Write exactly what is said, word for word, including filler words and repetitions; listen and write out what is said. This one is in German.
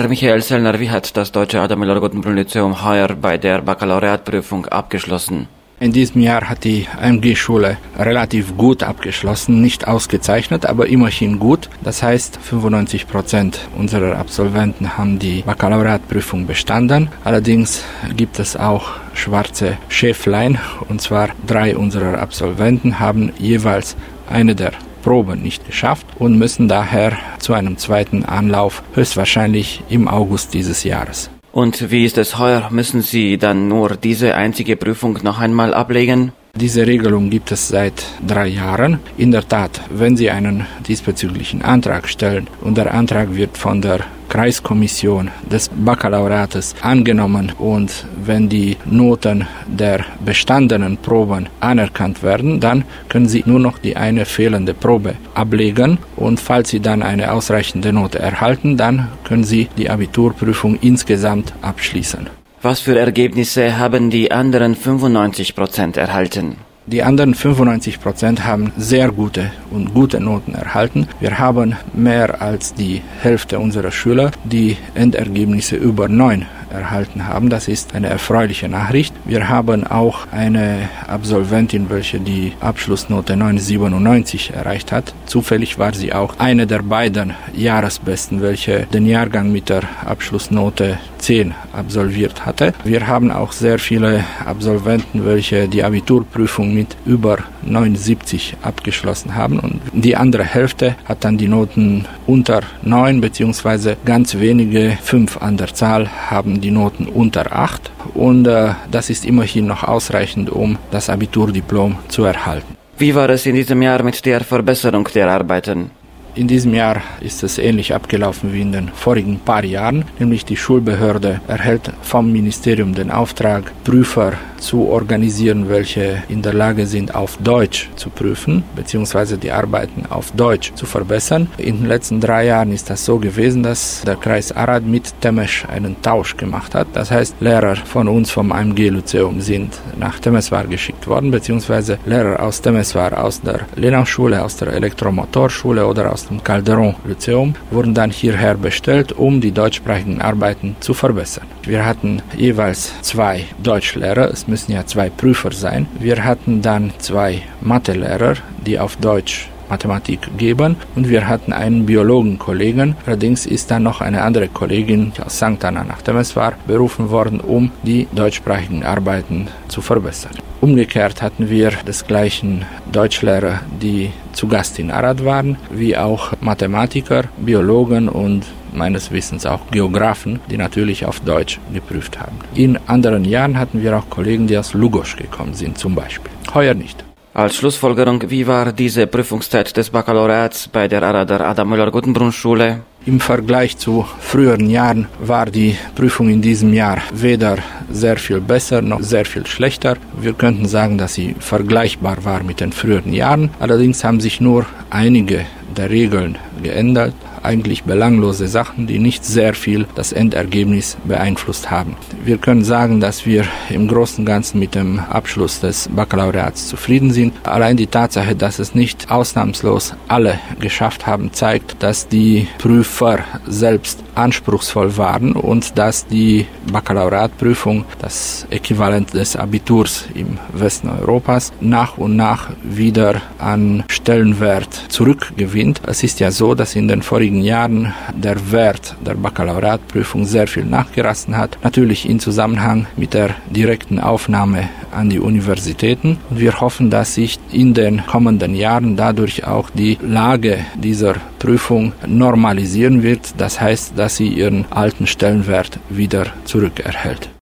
Herr Michael Sellner, wie hat das Deutsche Adam Müller-Gottenbrunn-Lyzeum heuer bei der Baccalaureatprüfung abgeschlossen? In diesem Jahr hat die A M G-Schule relativ gut abgeschlossen, nicht ausgezeichnet, aber immerhin gut. Das heißt, fünfundneunzig Prozent unserer Absolventen haben die Baccalaureatprüfung bestanden. Allerdings gibt es auch schwarze Schäflein, und zwar drei unserer Absolventen haben jeweils eine der Proben nicht geschafft und müssen daher zu einem zweiten Anlauf höchstwahrscheinlich im August dieses Jahres. Und wie ist es heuer? Müssen Sie dann nur diese einzige Prüfung noch einmal ablegen? Diese Regelung gibt es seit drei Jahren. In der Tat, wenn Sie einen diesbezüglichen Antrag stellen und der Antrag wird von der Kreiskommission des Baccalaureates angenommen und wenn die Noten der bestandenen Proben anerkannt werden, dann können Sie nur noch die eine fehlende Probe ablegen und falls Sie dann eine ausreichende Note erhalten, dann können Sie die Abiturprüfung insgesamt abschließen. Was für Ergebnisse haben die anderen fünfundneunzig Prozent erhalten? Die anderen fünfundneunzig Prozent haben sehr gute und gute Noten erhalten. Wir haben mehr als die Hälfte unserer Schüler, die Endergebnisse über neun erhalten haben. Das ist eine erfreuliche Nachricht. Wir haben auch eine Absolventin, welche die Abschlussnote neun Komma siebenundneunzig erreicht hat. Zufällig war sie auch eine der beiden Jahresbesten, welche den Jahrgang mit der Abschlussnote zehn absolviert hatte. Wir haben auch sehr viele Absolventen, welche die Abiturprüfung mit über neunundsiebzig abgeschlossen haben und die andere Hälfte hat dann die Noten unter neun beziehungsweise ganz wenige, fünf an der Zahl, haben die Noten unter acht und äh, das ist immerhin noch ausreichend, um das Abiturdiplom zu erhalten. Wie war es in diesem Jahr mit der Verbesserung der Arbeiten? In diesem Jahr ist es ähnlich abgelaufen wie in den vorigen paar Jahren, nämlich die Schulbehörde erhält vom Ministerium den Auftrag, Prüfer zu organisieren, welche in der Lage sind, auf Deutsch zu prüfen, beziehungsweise die Arbeiten auf Deutsch zu verbessern. In den letzten drei Jahren ist das so gewesen, dass der Kreis Arad mit Temesch einen Tausch gemacht hat. Das heißt, Lehrer von uns vom A M G-Lyzeum sind nach Temeswar geschickt worden, beziehungsweise Lehrer aus Temeswar, aus der Lenau-Schule, aus der Elektromotorschule oder aus dem Calderon-Lyzeum wurden dann hierher bestellt, um die deutschsprachigen Arbeiten zu verbessern. Wir hatten jeweils zwei Deutschlehrer, es müssen ja zwei Prüfer sein. Wir hatten dann zwei Mathelehrer, die auf Deutsch Mathematik geben und wir hatten einen Biologenkollegen. Allerdings ist dann noch eine andere Kollegin aus Sankt Anna nach Temeswar berufen worden, um die deutschsprachigen Arbeiten zu verbessern. Umgekehrt hatten wir desgleichen Deutschlehrer, die zu Gast in Arad waren, wie auch Mathematiker, Biologen und meines Wissens auch Geografen, die natürlich auf Deutsch geprüft haben. In anderen Jahren hatten wir auch Kollegen, die aus Lugosch gekommen sind zum Beispiel. Heuer nicht. Als Schlussfolgerung, wie war diese Prüfungszeit des Baccalaureats bei der Arader Adam Müller-Gottenbrunn-Schule? Im Vergleich zu früheren Jahren war die Prüfung in diesem Jahr weder sehr viel besser noch sehr viel schlechter. Wir könnten sagen, dass sie vergleichbar war mit den früheren Jahren. Allerdings haben sich nur einige der Regeln geändert. Eigentlich belanglose Sachen, die nicht sehr viel das Endergebnis beeinflusst haben. Wir können sagen, dass wir im Großen und Ganzen mit dem Abschluss des Baccalaureats zufrieden sind. Allein die Tatsache, dass es nicht ausnahmslos alle geschafft haben, zeigt, dass die Prüfer selbst anspruchsvoll waren und dass die Baccalaureatprüfung, das Äquivalent des Abiturs im Westen Europas, nach und nach wieder an Stellenwert zurückgewinnt. Es ist ja so, dass in den vorigen Jahren der Wert der Baccalaureatprüfung sehr viel nachgelassen hat, natürlich in Zusammenhang mit der direkten Aufnahme an die Universitäten. Und wir hoffen, dass sich in den kommenden Jahren dadurch auch die Lage dieser Prüfung normalisieren wird. Das heißt, dass sie ihren alten Stellenwert wieder zurückerhält.